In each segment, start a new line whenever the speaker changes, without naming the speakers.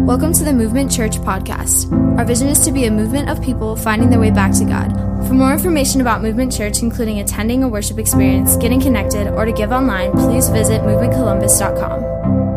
Welcome to the Movement Church podcast. Our vision is to be a movement of people finding their way back to God. For more information about Movement Church, including attending a worship experience, getting connected, or to give online, please visit movementcolumbus.com.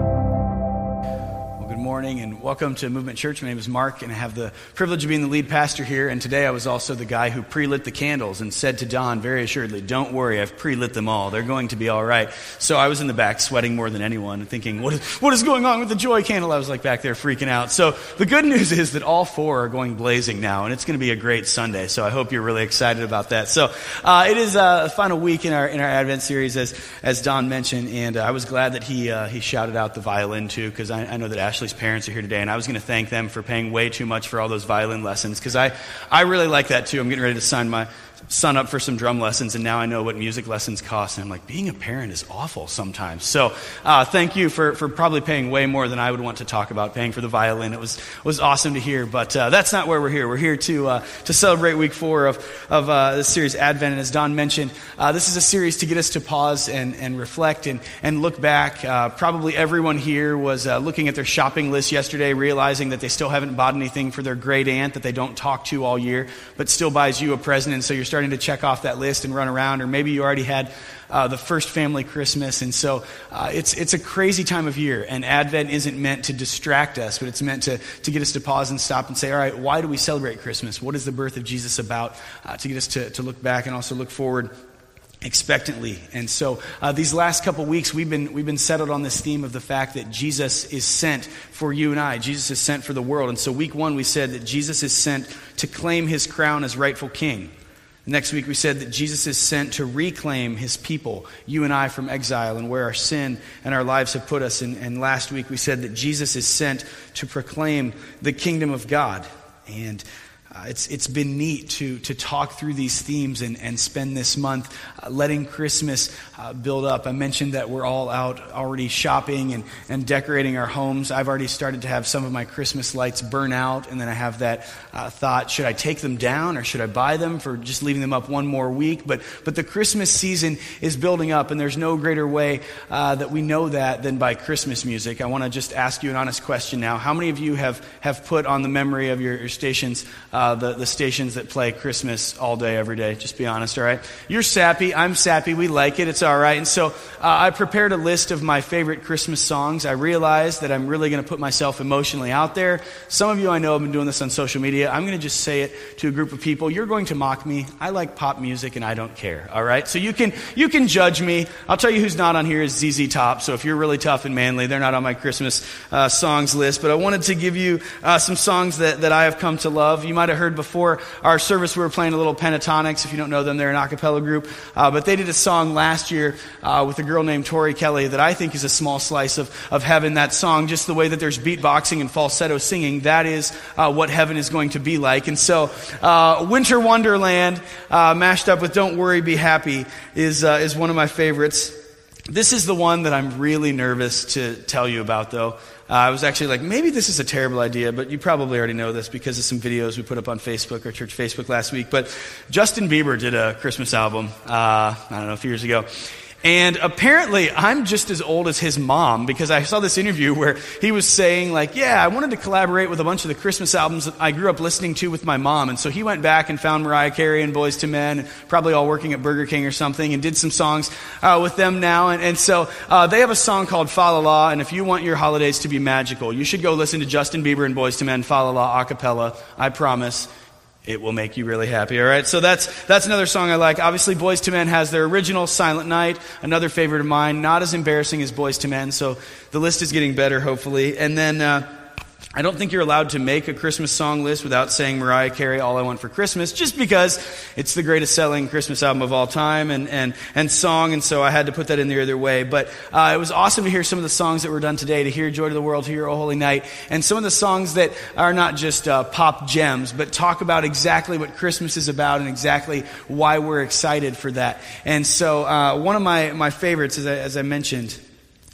And welcome to Movement Church. My name is Mark, and I have the privilege of being the lead pastor here. And today I was also the guy who pre-lit the candles and said to Don very assuredly, "Don't worry, I've pre-lit them all. They're going to be all right." So I was in the back sweating more than anyone and thinking, what is going on with the joy candle? I was like back there freaking out. So the good news is that all four are going blazing now, and it's going to be a great Sunday. So I hope you're really excited about that. So it is a final week in our Advent series, as Don mentioned, and I was glad that he shouted out the violin too, because I know that Ashley's parents are here today, and I was going to thank them for paying way too much for all those violin lessons, because I really like that too. I'm getting ready to sign my son up for some drum lessons, and now I know what music lessons cost, and I'm like, being a parent is awful sometimes. So thank you for probably paying way more than I would want to talk about, paying for the violin. It was awesome to hear, but that's not where we're here. We're here to celebrate week 4 of this series, Advent, and as Don mentioned, this is a series to get us to pause and reflect and look back. Probably everyone here was looking at their shopping list yesterday, realizing that they still haven't bought anything for their great aunt that they don't talk to all year, but still buys you a present, and so you're starting to check off that list and run around, or maybe you already had the first family Christmas, and so it's a crazy time of year, and Advent isn't meant to distract us, but it's meant to get us to pause and stop and say, all right, why do we celebrate Christmas? What is the birth of Jesus about? To get us to look back and also look forward expectantly. And so these last couple weeks we've been settled on this theme of the fact that Jesus is sent for you and I. Jesus is sent for the world. And so week 1 we said that Jesus is sent to claim his crown as rightful king. Next week we said that Jesus is sent to reclaim his people, you and I, from exile and where our sin and our lives have put us. And last week we said that Jesus is sent to proclaim the kingdom of God. And it's been neat to talk through these themes and spend this month letting Christmas build up. I mentioned that we're all out already shopping and decorating our homes. I've already started to have some of my Christmas lights burn out, and then I have that thought, should I take them down or should I buy them for just leaving them up one more week? But the Christmas season is building up, and there's no greater way that we know that than by Christmas music. I want to just ask you an honest question now. How many of you have put on the memory of your stations the stations that play Christmas all day, every day? Just be honest, all right? You're sappy. I'm sappy. We like it. It's all right. And so I prepared a list of my favorite Christmas songs. I realized that I'm really going to put myself emotionally out there. Some of you I know have been doing this on social media. I'm going to just say it to a group of people. You're going to mock me. I like pop music and I don't care, all right? So you can judge me. I'll tell you who's not on here is ZZ Top. So if you're really tough and manly, they're not on my Christmas songs list. But I wanted to give you some songs that I have come to love. You might have heard before our service, we were playing a little Pentatonics. If you don't know them, they're an a cappella group. But they did a song last year with a girl named Tori Kelly that I think is a small slice of heaven. That song, just the way that there's beatboxing and falsetto singing, that is what heaven is going to be like. And so Winter Wonderland mashed up with Don't Worry, Be Happy is one of my favorites. This is the one that I'm really nervous to tell you about, though. I was actually like, maybe this is a terrible idea, but you probably already know this because of some videos we put up on Facebook, our church Facebook last week. But Justin Bieber did a Christmas album, I don't know, a few years ago. And apparently, I'm just as old as his mom, because I saw this interview where he was saying, like, yeah, I wanted to collaborate with a bunch of the Christmas albums that I grew up listening to with my mom. And so he went back and found Mariah Carey and Boyz II Men, probably all working at Burger King or something, and did some songs with them now. And so they have a song called Fa La La, and if you want your holidays to be magical, you should go listen to Justin Bieber and Boyz II Men, Fa La La, a cappella. I promise it will make you really happy, all right? So that's another song I like. Obviously, Boyz II Men has their original Silent Night, another favorite of mine, not as embarrassing as Boyz II Men, so the list is getting better, hopefully. And then I don't think you're allowed to make a Christmas song list without saying Mariah Carey, All I Want for Christmas, just because it's the greatest selling Christmas album of all time and song, and so I had to put that in the other way. But it was awesome to hear some of the songs that were done today, to hear Joy to the World, to hear O Holy Night, and some of the songs that are not just pop gems, but talk about exactly what Christmas is about and exactly why we're excited for that. And so one of my favorites, as I mentioned,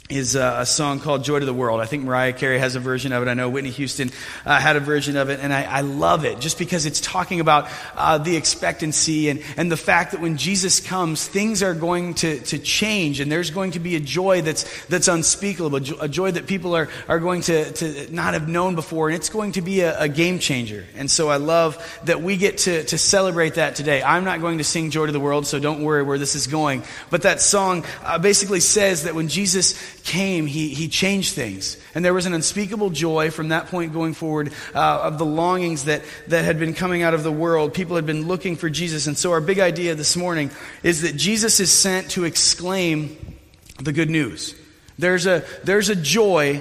is a song called Joy to the World. I think Mariah Carey has a version of it. I know Whitney Houston had a version of it, and I love it just because it's talking about the expectancy and the fact that when Jesus comes, things are going to change, and there's going to be a joy that's unspeakable, a joy that people are going to not have known before, and it's going to be a game changer. And so I love that we get to celebrate that today. I'm not going to sing Joy to the World, so don't worry where this is going. But that song basically says that when Jesus came, he changed things. And there was an unspeakable joy from that point going forward of the longings that had been coming out of the world. People had been looking for Jesus. And so our big idea this morning is that Jesus is sent to exclaim the good news. There's a joy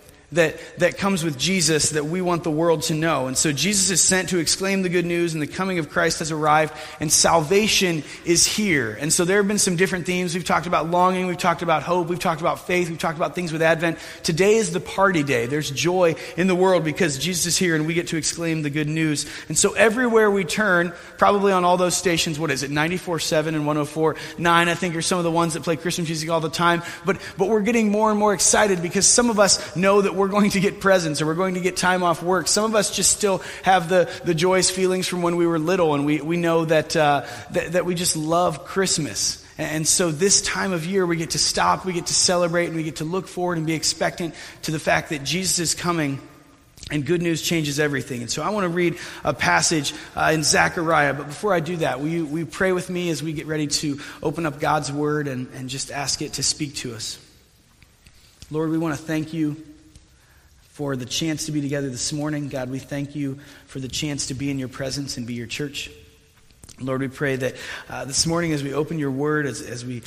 that comes with Jesus that we want the world to know. And so Jesus is sent to exclaim the good news, and the coming of Christ has arrived, and salvation is here. And so there have been some different themes. We've talked about longing, we've talked about hope, we've talked about faith, we've talked about things with Advent. Today is the party day. There's joy in the world because Jesus is here, and we get to exclaim the good news. And so everywhere we turn, probably on all those stations, what is it, 94.7 and 104.9, I think are some of the ones that play Christmas music all the time. But we're getting more and more excited because some of us know that we're going to get presents or we're going to get time off work. Some of us just still have the joyous feelings from when we were little, and we know that we just love Christmas. And so this time of year we get to stop, we get to celebrate, and we get to look forward and be expectant to the fact that Jesus is coming. And good news changes everything. And so I want to read a passage in Zechariah. But before I do that, will you pray with me as we get ready to open up God's word and just ask it to speak to us. Lord, we want to thank you for the chance to be together this morning. God, we thank you for the chance to be in your presence and be your church. Lord, we pray that this morning as we open your word, as we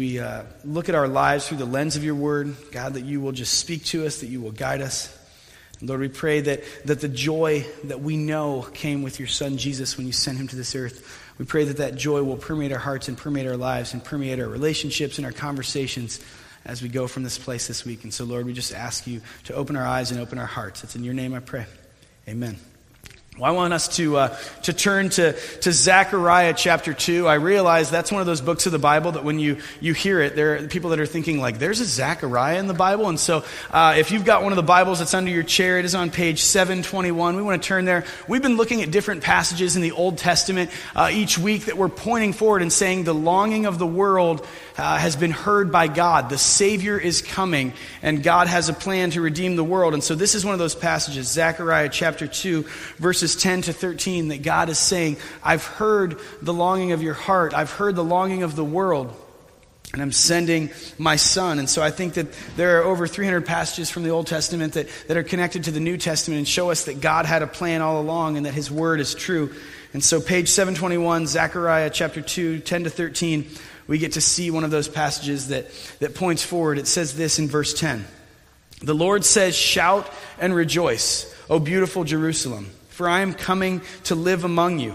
look at our lives through the lens of your word, God, that you will just speak to us, that you will guide us. Lord, we pray that the joy that we know came with your son Jesus when you sent him to this earth, we pray that joy will permeate our hearts and permeate our lives and permeate our relationships and our conversations as we go from this place this week. And so, Lord, we just ask you to open our eyes and open our hearts. It's in your name I pray. Amen. Well, I want us to turn to Zechariah chapter 2. I realize that's one of those books of the Bible that when you hear it, there are people that are thinking like, there's a Zechariah in the Bible. And so if you've got one of the Bibles that's under your chair, it is on page 721. We want to turn there. We've been looking at different passages in the Old Testament each week that we're pointing forward and saying the longing of the world has been heard by God. The Savior is coming, and God has a plan to redeem the world. And so this is one of those passages, Zechariah chapter 2, verses 10 to 13, that God is saying, I've heard the longing of your heart. I've heard the longing of the world, and I'm sending my son. And so I think that there are over 300 passages from the Old Testament that are connected to the New Testament and show us that God had a plan all along and that his word is true. And so page 721, Zechariah chapter 2, 10 to 13, we get to see one of those passages that points forward. It says this in verse 10. The Lord says, shout and rejoice, O beautiful Jerusalem, for I am coming to live among you.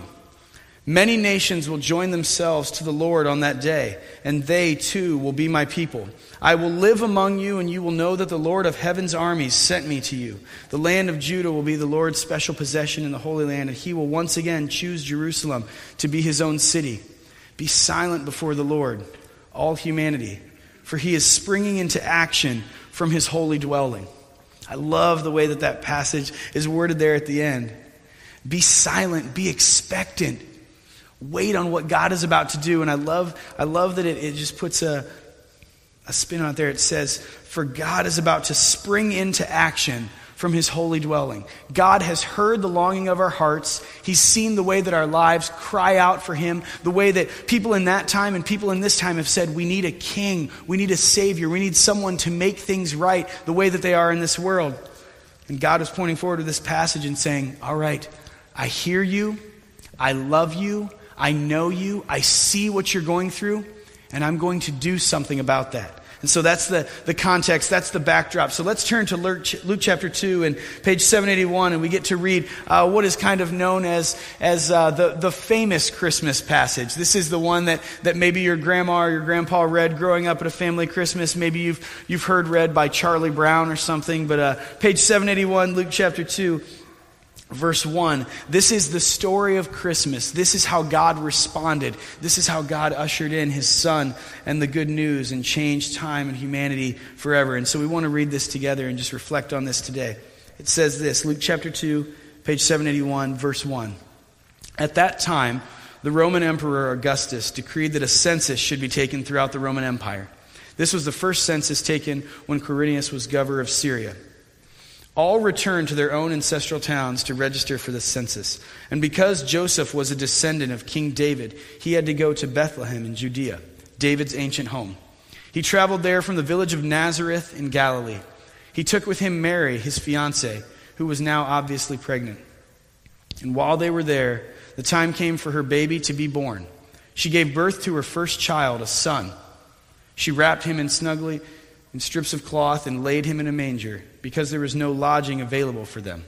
Many nations will join themselves to the Lord on that day, and they too will be my people. I will live among you, and you will know that the Lord of heaven's armies sent me to you. The land of Judah will be the Lord's special possession in the Holy Land, and he will once again choose Jerusalem to be his own city. Be silent before the Lord, all humanity, for he is springing into action from his holy dwelling. I love the way that passage is worded there at the end. Be silent, be expectant. Wait on what God is about to do. And I love that it just puts a spin on it there. It says, for God is about to spring into action from his holy dwelling. God has heard the longing of our hearts. He's seen the way that our lives cry out for him, the way that people in that time and people in this time have said, we need a king, we need a savior, we need someone to make things right the way that they are in this world. And God is pointing forward to this passage and saying, all right, I hear you, I love you, I know you, I see what you're going through, and I'm going to do something about that. And so that's the context, that's the backdrop. So let's turn to Luke chapter 2 and page 781, and we get to read what is kind of known as the famous Christmas passage. This is the one that maybe your grandma or your grandpa read growing up at a family Christmas. Maybe you've heard read by Charlie Brown or something. But page 781, Luke chapter 2. Verse 1, this is the story of Christmas. This is how God responded. This is how God ushered in his son and the good news and changed time and humanity forever. And so we want to read this together and just reflect on this today. It says this, Luke chapter 2, page 781, verse 1. At that time, the Roman Emperor Augustus decreed that a census should be taken throughout the Roman Empire. This was the first census taken when Quirinius was governor of Syria. All returned to their own ancestral towns to register for the census. And because Joseph was a descendant of King David, he had to go to Bethlehem in Judea, David's ancient home. He traveled there from the village of Nazareth in Galilee. He took with him Mary, his fiancée, who was now obviously pregnant. And while they were there, the time came for her baby to be born. She gave birth to her first child, a son. She wrapped him in snugly in strips of cloth and laid him in a manger, because there was no lodging available for them.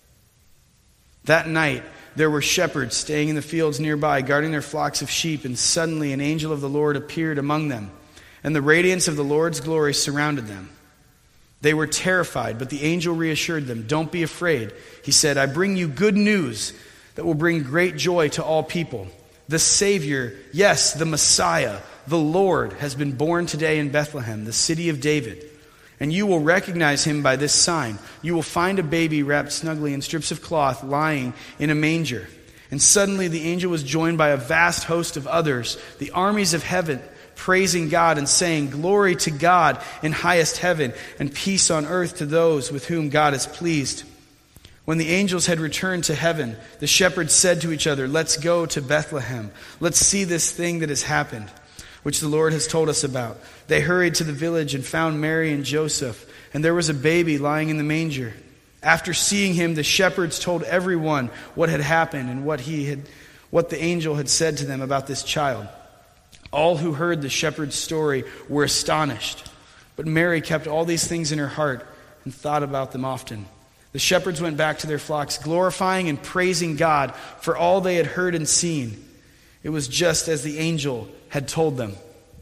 That night there were shepherds staying in the fields nearby, guarding their flocks of sheep, and suddenly an angel of the Lord appeared among them, and the radiance of the Lord's glory surrounded them. They were terrified, but the angel reassured them. "Don't be afraid," he said. "I bring you good news that will bring great joy to all people. The Savior, yes, the Messiah, the Lord, has been born today in Bethlehem, the city of David. And you will recognize him by this sign. You will find a baby wrapped snugly in strips of cloth, lying in a manger." And suddenly the angel was joined by a vast host of others, the armies of heaven, praising God and saying, "Glory to God in highest heaven, and peace on earth to those with whom God is pleased." When the angels had returned to heaven, the shepherds said to each other, "Let's go to Bethlehem. Let's see this thing that has happened, which the Lord has told us about." They hurried to the village and found Mary and Joseph, and there was a baby lying in the manger. After seeing him, the shepherds told everyone what had happened and what the angel had said to them about this child. All who heard the shepherd's story were astonished, but Mary kept all these things in her heart and thought about them often. The shepherds went back to their flocks, glorifying and praising God for all they had heard and seen. It was just as the angel had told them.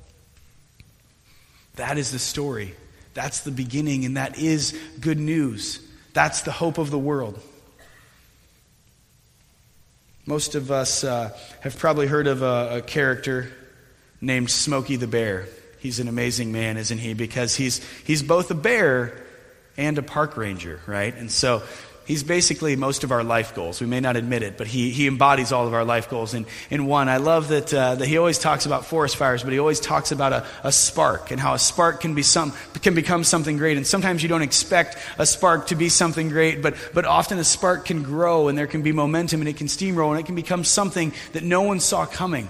That is the story. That's the beginning, and that is good news. That's the hope of the world. Most of us have probably heard of a character named Smokey the Bear. He's an amazing man, isn't he? Because he's both a bear and a park ranger, right? And so he's basically most of our life goals. We may not admit it, but he embodies all of our life goals in one. I love that he always talks about forest fires, but he always talks about a spark and how a spark can become something great. And sometimes you don't expect a spark to be something great, but often a spark can grow and there can be momentum and it can steamroll and it can become something that no one saw coming.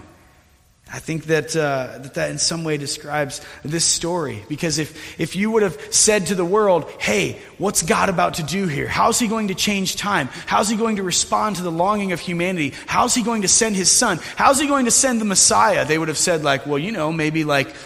I think that in some way describes this story. Because if you would have said to the world, "Hey, what's God about to do here? How's he going to change time? How's he going to respond to the longing of humanity? How's he going to send his son? How's he going to send the Messiah?" They would have said well, maybe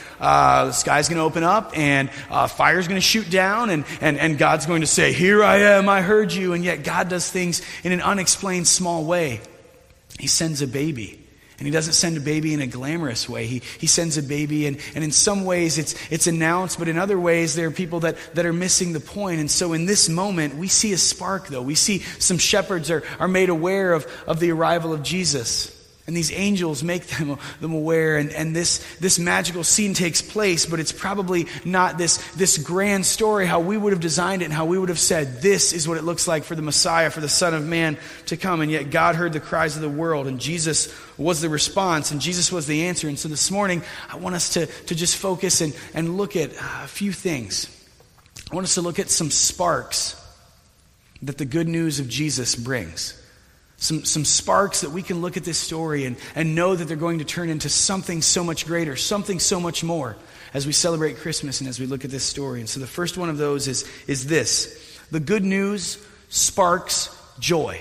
the sky's going to open up and fire's going to shoot down and God's going to say, "Here I am, I heard you." And yet God does things in an unexplained small way. He sends a baby. And he doesn't send a baby in a glamorous way. He sends a baby, and in some ways it's announced, but in other ways there are people that are missing the point. And so in this moment, we see a spark, though. We see some shepherds are made aware of the arrival of Jesus. And these angels make them aware, and this magical scene takes place, but it's probably not this grand story how we would have designed it and how we would have said, "This is what it looks like for the Messiah, for the Son of Man to come." And yet God heard the cries of the world, and Jesus was the response, and Jesus was the answer. And so this morning, I want us to just focus and look at a few things. I want us to look at some sparks that the good news of Jesus brings. Some sparks that we can look at this story and know that they're going to turn into something so much greater, something so much more as we celebrate Christmas and as we look at this story. And so the first one of those is this: the good news sparks joy.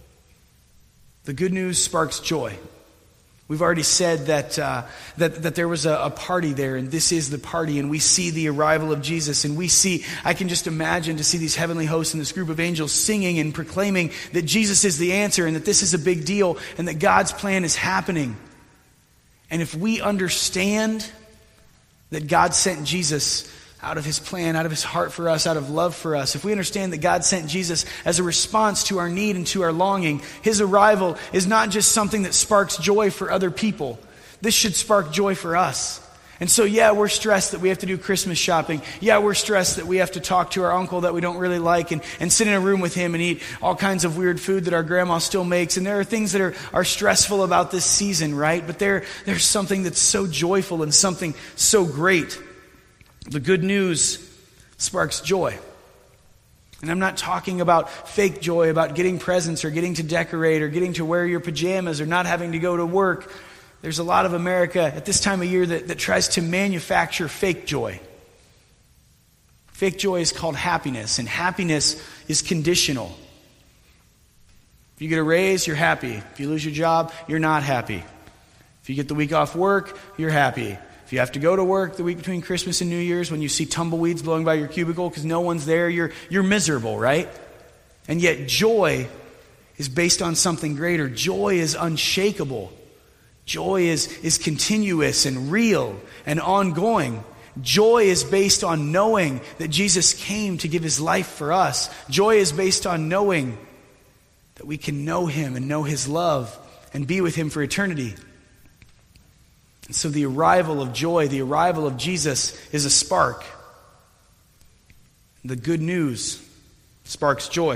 The good news sparks joy. We've already said that there was a party there, and this is the party, and we see the arrival of Jesus, and I can just imagine to see these heavenly hosts and this group of angels singing and proclaiming that Jesus is the answer, and that this is a big deal, and that God's plan is happening. And if we understand that God sent Jesus out of his plan, out of his heart for us, out of love for us, if we understand that God sent Jesus as a response to our need and to our longing, his arrival is not just something that sparks joy for other people. This should spark joy for us. And so, yeah, we're stressed that we have to do Christmas shopping. Yeah, we're stressed that we have to talk to our uncle that we don't really like and sit in a room with him and eat all kinds of weird food that our grandma still makes. And there are things that are stressful about this season, right? But there's something that's so joyful and something so great. The good news sparks joy. And I'm not talking about fake joy, about getting presents or getting to decorate or getting to wear your pajamas or not having to go to work. There's a lot of America at this time of year that tries to manufacture fake joy. Fake joy is called happiness, and happiness is conditional. If you get a raise, you're happy. If you lose your job, you're not happy. If you get the week off work, you're happy. If you have to go to work the week between Christmas and New Year's, when you see tumbleweeds blowing by your cubicle because no one's there, you're miserable, right? And yet joy is based on something greater. Joy is unshakable. Joy is continuous and real and ongoing. Joy is based on knowing that Jesus came to give his life for us. Joy is based on knowing that we can know him and know his love and be with him for eternity. And so the arrival of joy, the arrival of Jesus is a spark. The good news sparks joy.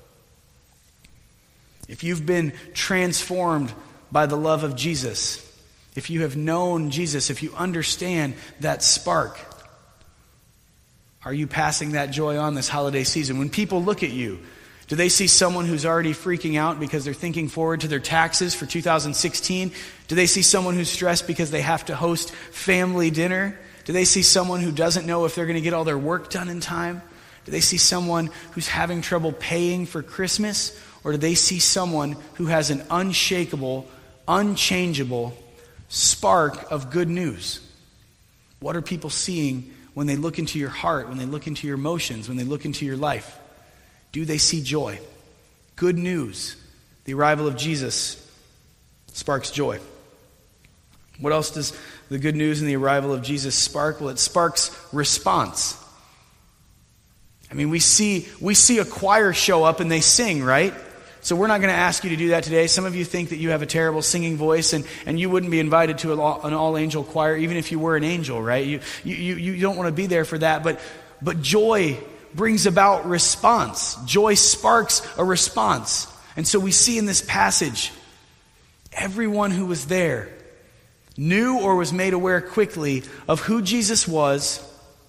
If you've been transformed by the love of Jesus, if you have known Jesus, if you understand that spark, are you passing that joy on this holiday season? When people look at you, do they see someone who's already freaking out because they're thinking forward to their taxes for 2016? Do they see someone who's stressed because they have to host family dinner? Do they see someone who doesn't know if they're going to get all their work done in time? Do they see someone who's having trouble paying for Christmas? Or do they see someone who has an unshakable, unchangeable spark of good news? What are people seeing when they look into your heart, when they look into your emotions, when they look into your life? Do they see joy? Good news. The arrival of Jesus sparks joy. What else does the good news and the arrival of Jesus spark? Well, it sparks response. I mean, we see a choir show up and they sing, right? So we're not going to ask you to do that today. Some of you think that you have a terrible singing voice and you wouldn't be invited to an all-angel choir even if you were an angel, right? You don't want to be there for that. But joy brings about response. Joy sparks a response. And so we see in this passage, everyone who was there knew or was made aware quickly of who Jesus was,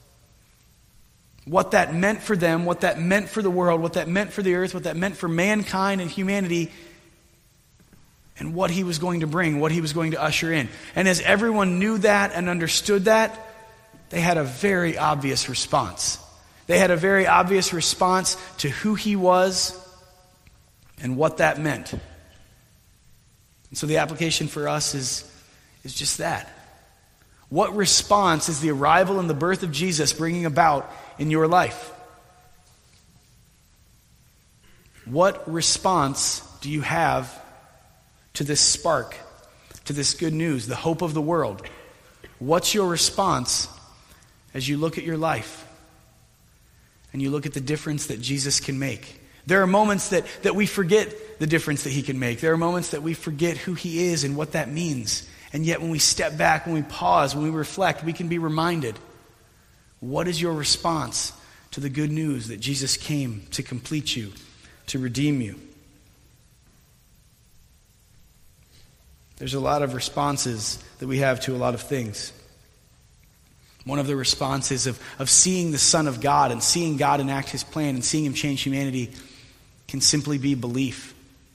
what that meant for them, what that meant for the world, what that meant for the earth, what that meant for mankind and humanity, and what he was going to bring, what he was going to usher in. And as everyone knew that and understood that, they had a very obvious response. They had a very obvious response to who he was and what that meant. And so the application for us is just that. What response is the arrival and the birth of Jesus bringing about in your life? What response do you have to this spark, to this good news, the hope of the world? What's your response as you look at your life and you look at the difference that Jesus can make? There are moments that we forget the difference that he can make. There are moments that we forget who he is and what that means. And yet when we step back, when we pause, when we reflect, we can be reminded. What is your response to the good news that Jesus came to complete you, to redeem you? There's a lot of responses that we have to a lot of things. One of the responses of seeing the Son of God and seeing God enact his plan and seeing him change humanity can simply be belief.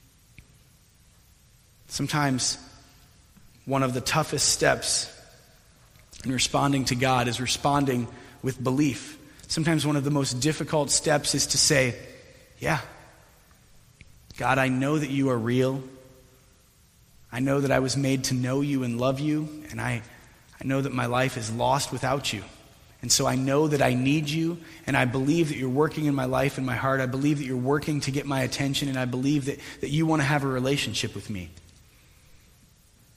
Sometimes one of the toughest steps in responding to God is responding with belief. Sometimes one of the most difficult steps is to say, yeah, God, I know that you are real. I know that I was made to know you and love you, and I know that my life is lost without you. And so I know that I need you, and I believe that you're working in my life and my heart. I believe that you're working to get my attention, and I believe that you want to have a relationship with me.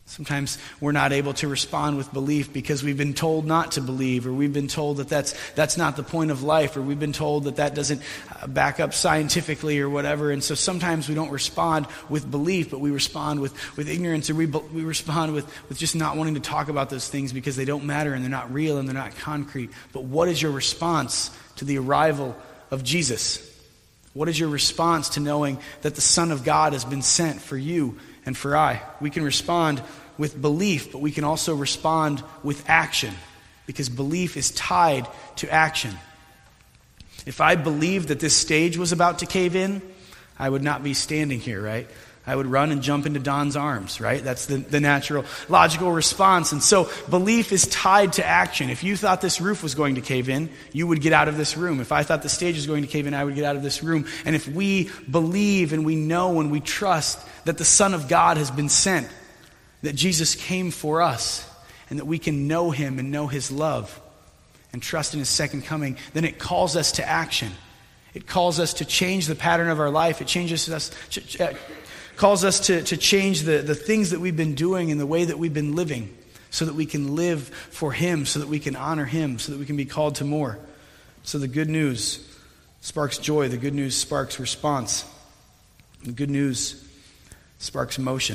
Sometimes we're not able to respond with belief because we've been told not to believe, or we've been told that that's not the point of life, or we've been told that doesn't back up scientifically or whatever. And so sometimes we don't respond with belief, but we respond with ignorance, or we respond with just not wanting to talk about those things because they don't matter and they're not real and they're not concrete. But what is your response to the arrival of Jesus? What is your response to knowing that the Son of God has been sent for you and for I? We can respond with belief, but we can also respond with action, because belief is tied to action. If I believed that this stage was about to cave in, I would not be standing here, right? I would run and jump into Don's arms, right? That's the natural, logical response. And so belief is tied to action. If you thought this roof was going to cave in, you would get out of this room. If I thought the stage was going to cave in, I would get out of this room. And if we believe and we know and we trust that the Son of God has been sent, that Jesus came for us, and that we can know him and know his love and trust in his second coming, then it calls us to action. It calls us to change the pattern of our life. It calls us to change the things that we've been doing and the way that we've been living, so that we can live for him, so that we can honor him, so that we can be called to more. So the good news sparks joy. The good news sparks response. The good news sparks motion.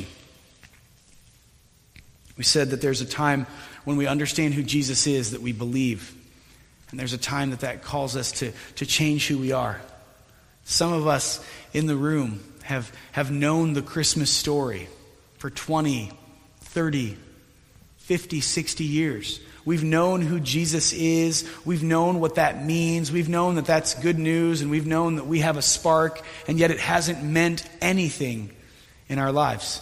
We said that there's a time when we understand who Jesus is that we believe. And there's a time that calls us to change who we are. Some of us in the room have known the Christmas story for 20, 30, 50, 60 years. We've known who Jesus is. We've known what that means. We've known that that's good news, and we've known that we have a spark, and yet it hasn't meant anything in our lives.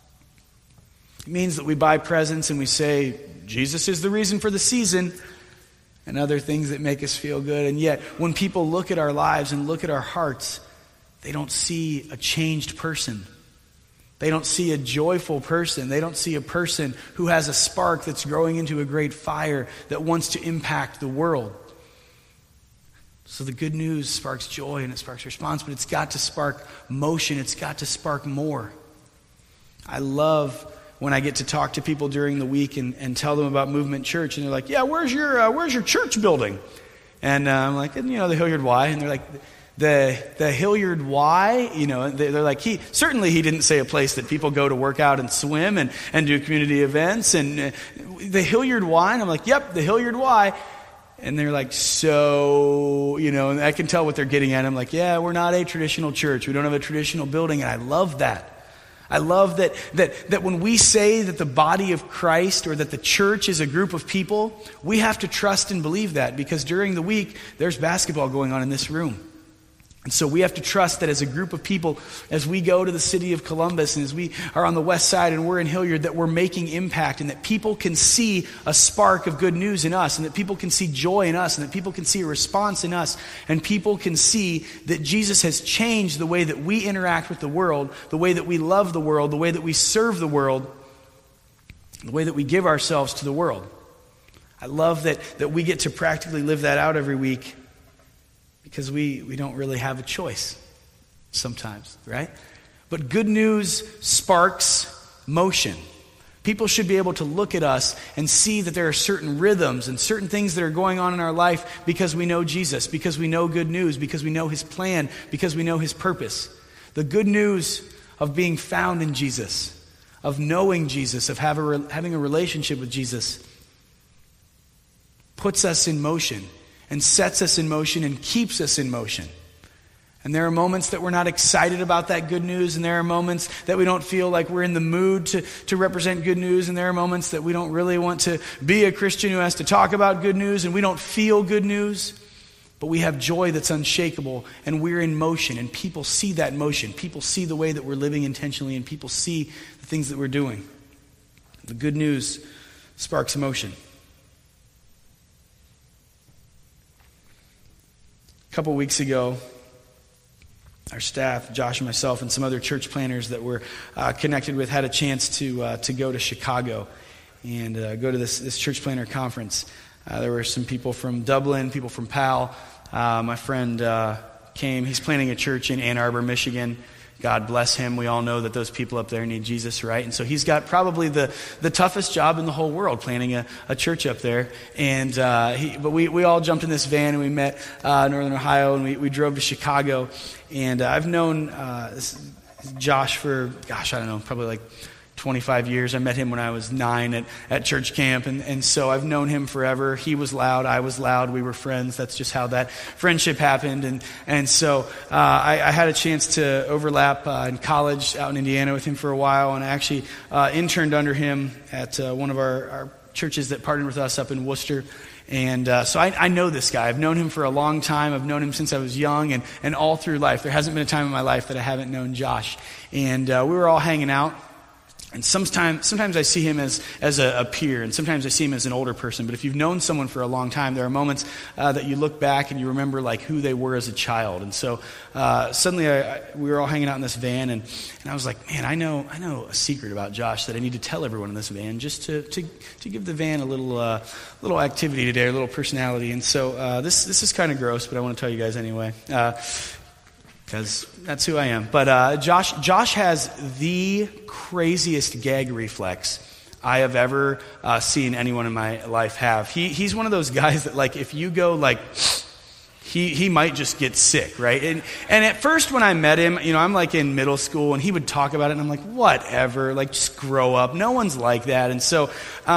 It means that we buy presents and we say, Jesus is the reason for the season, and other things that make us feel good. And yet, when people look at our lives and look at our hearts, they don't see a changed person. They don't see a joyful person. They don't see a person who has a spark that's growing into a great fire that wants to impact the world. So the good news sparks joy and it sparks response, but it's got to spark motion. It's got to spark more. I love when I get to talk to people during the week and tell them about Movement Church, and they're like, "Yeah, where's your church building?" And I'm like, "The Hilliard Y." And they're like, the Hilliard Y, they're like, he didn't say a place that people go to work out and swim and do community events, and the Hilliard Y. And I'm like, "Yep, the Hilliard Y." And they're like, "So," and I can tell what they're getting at. I'm like, "Yeah, we're not a traditional church. We don't have a traditional building." And I love that. I love that when we say that the body of Christ or that the church is a group of people, we have to trust and believe that, because during the week, there's basketball going on in this room. And so we have to trust that as a group of people, as we go to the city of Columbus and as we are on the west side and we're in Hilliard, that we're making impact, and that people can see a spark of good news in us, and that people can see joy in us, and that people can see a response in us, and people can see that Jesus has changed the way that we interact with the world, the way that we love the world, the way that we serve the world, the way that we give ourselves to the world. I love that we get to practically live that out every week, because we don't really have a choice sometimes, right? But good news sparks motion. People should be able to look at us and see that there are certain rhythms and certain things that are going on in our life because we know Jesus, because we know good news, because we know his plan, because we know his purpose. The good news of being found in Jesus, of knowing Jesus, of having a relationship with Jesus, puts us in motion and sets us in motion and keeps us in motion. And there are moments that we're not excited about that good news, and there are moments that we don't feel like we're in the mood to represent good news, and there are moments that we don't really want to be a Christian who has to talk about good news, and we don't feel good news. But we have joy that's unshakable, and we're in motion, and people see that motion. People see the way that we're living intentionally, and people see the things that we're doing. The good news sparks emotion. A couple weeks ago, our staff, Josh and myself, and some other church planners that we're connected with had a chance to go to Chicago and go to this church planner conference. There were some people from Dublin, people from PAL. My friend came. He's planning a church in Ann Arbor, Michigan. God bless him. We all know that those people up there need Jesus, right? And so he's got probably the toughest job in the whole world, planning a church up there. And but we all jumped in this van and we met Northern Ohio, and we drove to Chicago. And I've known Josh for, I don't know, probably like 25 years. I met him when I was 9 at church camp, and so I've known him forever. He was loud, I was loud, we were friends. That's just how that friendship happened. And so I had a chance to overlap in college out in Indiana with him for a while, and I actually interned under him at one of our churches that partnered with us up in Worcester. And so I know this guy. I've known him for a long time. I've known him since I was young and all through life. There hasn't been a time in my life that I haven't known Josh. And we were all hanging out. And sometimes I see him as a peer, and sometimes I see him as an older person. But if you've known someone for a long time, there are moments that you look back and you remember like who they were as a child. And so suddenly we were all hanging out in this van, and I was like, man, I know a secret about Josh that I need to tell everyone in this van, just to give the van a little activity today, a little personality. And so this is kind of gross, but I want to tell you guys anyway. Because that's who I am. But Josh has the craziest gag reflex I have ever seen anyone in my life have. He's one of those guys that, like, if you go, like, he might just get sick, right? And at first when I met him, I'm like in middle school, and he would talk about it, and I'm like, whatever, like, just grow up. No one's like that. And so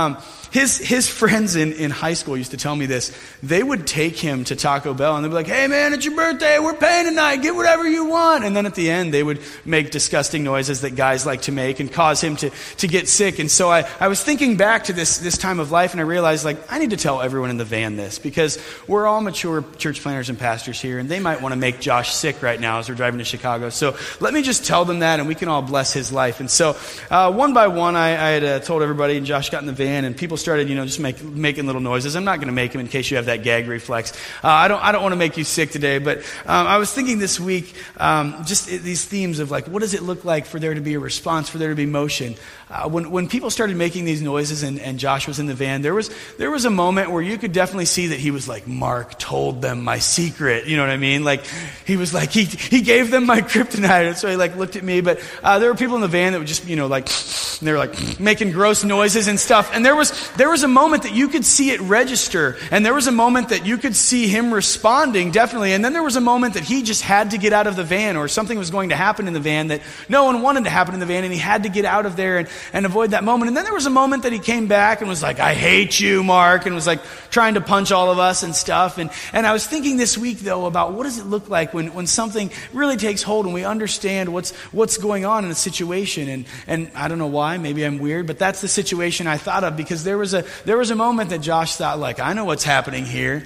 his friends in high school used to tell me this. They would take him to Taco Bell, and they'd be like, hey man, it's your birthday, we're paying tonight, get whatever you want. And then at the end, they would make disgusting noises that guys like to make and cause him to get sick. And so I was thinking back to this time of life, and I realized, like, I need to tell everyone in the van this, because we're all mature church planners and pastors here, and they might want to make Josh sick right now as we're driving to Chicago. So let me just tell them that, and we can all bless his life. And so one by one, I had told everybody, and Josh got in the van, and people started, just making little noises. I'm not going to make them in case you have that gag reflex. I don't want to make you sick today, but I was thinking this week, just these themes of, like, what does it look like for there to be a response, for there to be motion? When people started making these noises and Josh was in the van, there was a moment where you could definitely see that he was like, Mark told them my secret. You know what I mean? Like, he was like, he gave them my kryptonite. And so he, like, looked at me. But there were people in the van that would just, like, and they were like making gross noises and stuff. And there was a moment that you could see it register. And there was a moment that you could see him responding, definitely. And then there was a moment that he just had to get out of the van, or something was going to happen in the van that no one wanted to happen in the van, and he had to get out of there and avoid that moment. And then there was a moment that he came back and was like, I hate you, Mark, and was like trying to punch all of us and stuff. And I was thinking this week, though, about what does it look like when something really takes hold and we understand what's going on in a situation. And I don't know why, maybe I'm weird, but that's the situation I thought of, because there was a moment that Josh thought, like, I know what's happening here.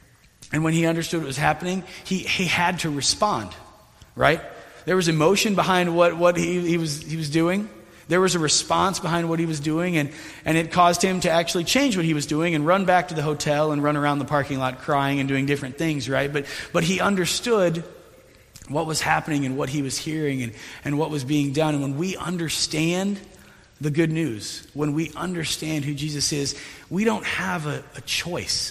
And when he understood what was happening, he had to respond, right? There was emotion behind what he was doing. There was a response behind what he was doing, and it caused him to actually change what he was doing and run back to the hotel and run around the parking lot crying and doing different things, right? But he understood what was happening and what he was hearing and what was being done. And when we understand the good news, when we understand who Jesus is, we don't have a choice.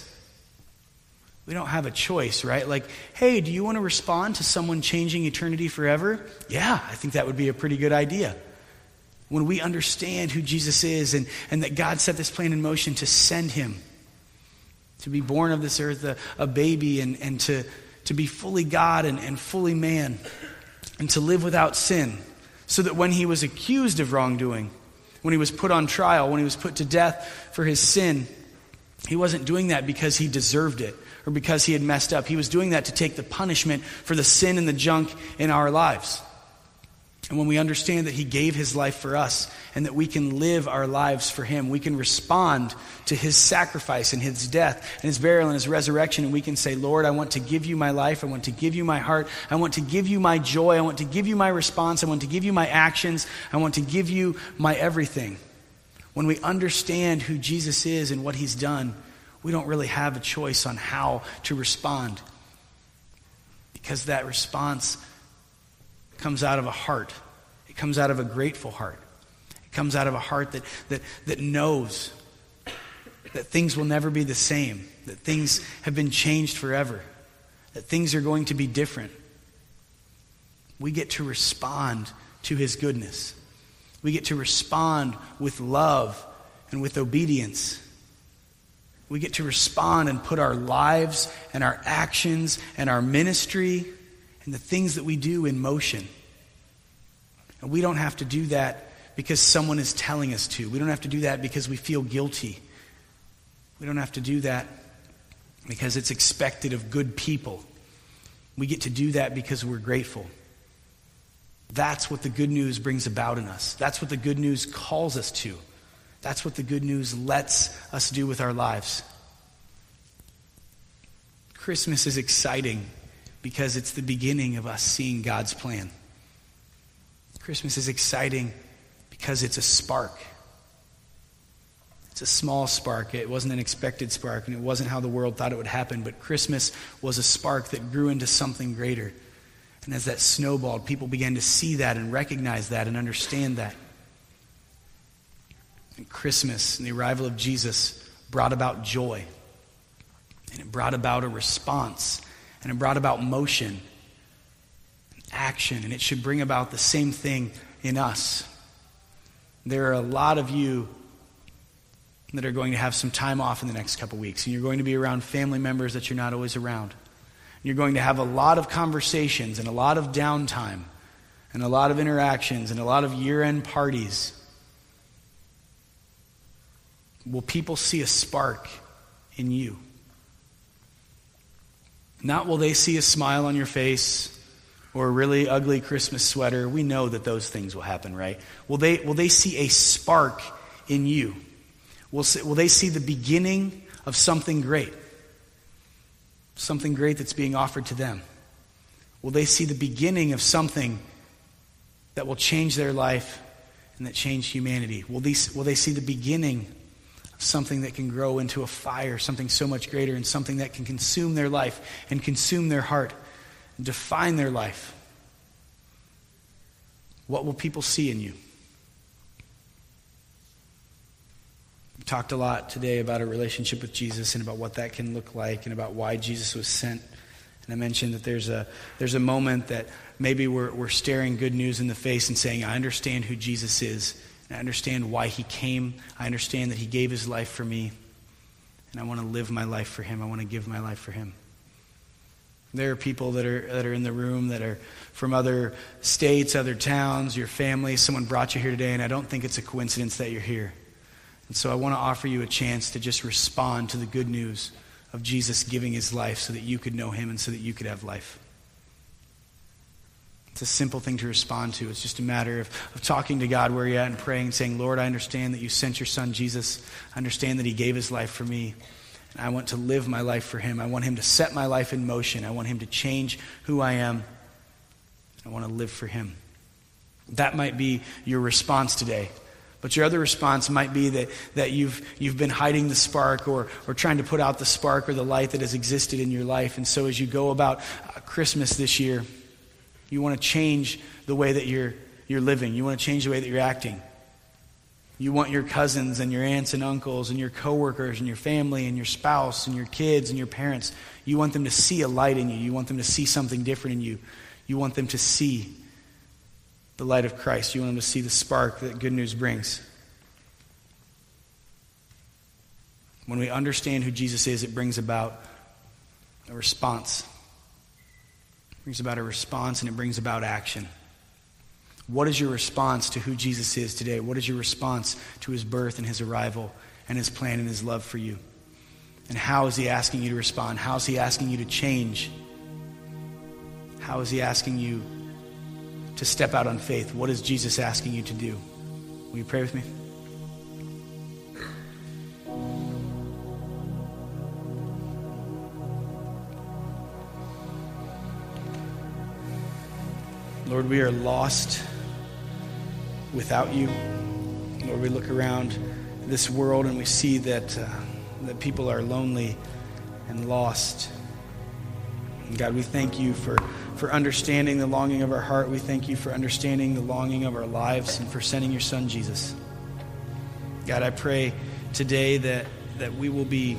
We don't have a choice, right? Like, hey, do you want to respond to someone changing eternity forever? Yeah, I think that would be a pretty good idea. When we understand who Jesus is and that God set this plan in motion to send him, to be born of this earth, a baby, and to be fully God and fully man, and to live without sin, so that when he was accused of wrongdoing, when he was put on trial, when he was put to death for his sin, he wasn't doing that because he deserved it or because he had messed up. He was doing that to take the punishment for the sin and the junk in our lives. And when we understand that he gave his life for us and that we can live our lives for him, we can respond to his sacrifice and his death and his burial and his resurrection, and we can say, Lord, I want to give you my life. I want to give you my heart. I want to give you my joy. I want to give you my response. I want to give you my actions. I want to give you my everything. When we understand who Jesus is and what he's done, we don't really have a choice on how to respond, because that response comes out of a heart. It comes out of a grateful heart. It comes out of a heart that knows that things will never be the same, that things have been changed forever, that things are going to be different. We get to respond to his goodness. We get to respond with love and with obedience. We get to respond and put our lives and our actions and our ministry and the things that we do in motion. And we don't have to do that because someone is telling us to. We don't have to do that because we feel guilty. We don't have to do that because it's expected of good people. We get to do that because we're grateful. That's what the good news brings about in us. That's what the good news calls us to. That's what the good news lets us do with our lives. Christmas is exciting because it's the beginning of us seeing God's plan. Christmas is exciting because it's a spark. It's a small spark. It wasn't an expected spark, and it wasn't how the world thought it would happen, but Christmas was a spark that grew into something greater. And as that snowballed, people began to see that and recognize that and understand that. And Christmas and the arrival of Jesus brought about joy. And it brought about a response. And it brought about motion and action. And it should bring about the same thing in us. There are a lot of you that are going to have some time off in the next couple weeks. And you're going to be around family members that you're not always around. You're going to have a lot of conversations and a lot of downtime and a lot of interactions and a lot of year-end parties. Will people see a spark in you? Not will they see a smile on your face or a really ugly Christmas sweater. We know that those things will happen, right? Will they see a spark in you? Will they see the beginning of something great? Something great that's being offered to them? Will they see the beginning of something that will change their life and that change humanity? Will they see the beginning of something that can grow into a fire, something so much greater, and something that can consume their life and consume their heart and define their life? What will people see in you? We talked a lot today about a relationship with Jesus and about what that can look like and about why Jesus was sent. And I mentioned that there's a moment that maybe we're staring good news in the face and saying, I understand who Jesus is. And I understand why he came. I understand that he gave his life for me. And I want to live my life for him. I want to give my life for him. There are people that are in the room that are from other states, other towns, your family. Someone brought you here today, and I don't think it's a coincidence that you're here. And so I want to offer you a chance to just respond to the good news of Jesus giving his life so that you could know him and so that you could have life. It's a simple thing to respond to. It's just a matter of talking to God where you're at and praying and saying, Lord, I understand that you sent your son Jesus. I understand that he gave his life for me. And I want to live my life for him. I want him to set my life in motion. I want him to change who I am. I want to live for him. That might be your response today. But your other response might be that you've been hiding the spark or trying to put out the spark or the light that has existed in your life. And so as you go about Christmas this year, you want to change the way that you're living. You want to change the way that you're acting. You want your cousins and your aunts and uncles and your coworkers and your family and your spouse and your kids and your parents. You want them to see a light in you. You want them to see something different in you. You want them to see the light of Christ. You want them to see the spark that good news brings. When we understand who Jesus is, it brings about a response. It brings about a response and it brings about action. What is your response to who Jesus is today? What is your response to his birth and his arrival and his plan and his love for you? And how is he asking you to respond? How is he asking you to change? How is he asking you to step out on faith? What is Jesus asking you to do? Will you pray with me? Lord, we are lost without you. Lord, we look around this world and we see that people are lonely and lost. And God, we thank you for understanding the longing of our heart. We thank you for understanding the longing of our lives and for sending your son, Jesus. God, I pray today that we will be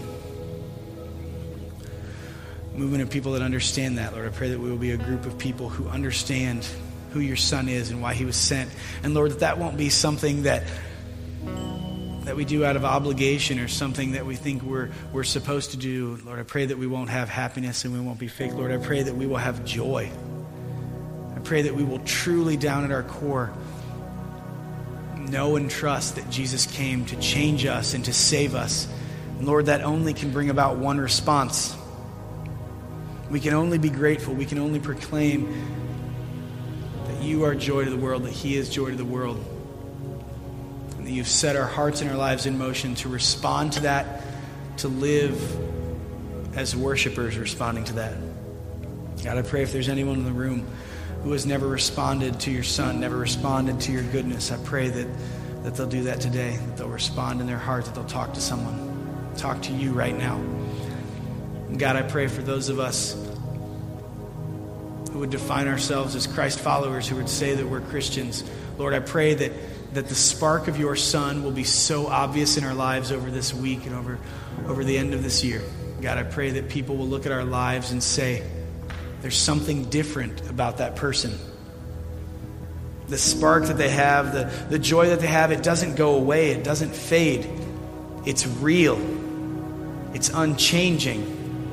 movement of people that understand that, Lord. I pray that we will be a group of people who understand who your son is and why he was sent. And Lord, that won't be something that we do out of obligation or something that we think we're supposed to do. Lord, I pray that we won't have happiness and we won't be fake. Lord, I pray that we will have joy. I pray that we will truly, down at our core, know and trust that Jesus came to change us and to save us. And Lord, that only can bring about one response. We can only be grateful. We can only proclaim that you are joy to the world, that he is joy to the world. And that you've set our hearts and our lives in motion to respond to that, to live as worshipers responding to that. God, I pray if there's anyone in the room who has never responded to your son, never responded to your goodness, I pray that they'll do that today, that they'll respond in their heart, that they'll talk to someone, talk to you right now. And God, I pray for those of us who would define ourselves as Christ followers, who would say that we're Christians. Lord, I pray that the spark of your son will be so obvious in our lives over this week and over the end of this year. God, I pray that people will look at our lives and say, there's something different about that person. The spark that they have, the joy that they have, it doesn't go away. It doesn't fade. It's real. It's unchanging.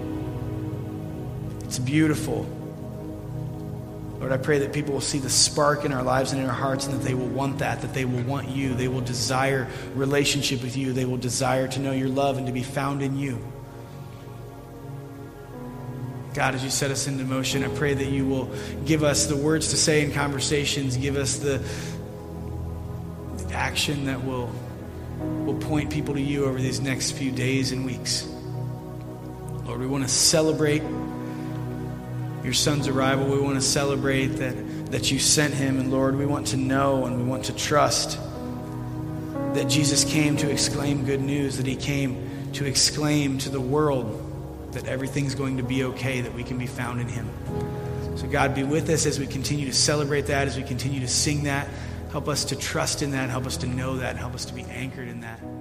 It's beautiful. Lord, I pray that people will see the spark in our lives and in our hearts, and that they will want that they will want you. They will desire relationship with you. They will desire to know your love and to be found in you. God, as you set us into motion, I pray that you will give us the words to say in conversations, give us the action that will point people to you over these next few days and weeks. Lord, we want to celebrate your son's arrival. We want to celebrate that you sent him. And Lord, we want to know and we want to trust that Jesus came to exclaim good news, that he came to exclaim to the world that everything's going to be okay, that we can be found in him. So God, be with us as we continue to celebrate that, as we continue to sing that. Help us to trust in that. Help us to know that. Help us to be anchored in that.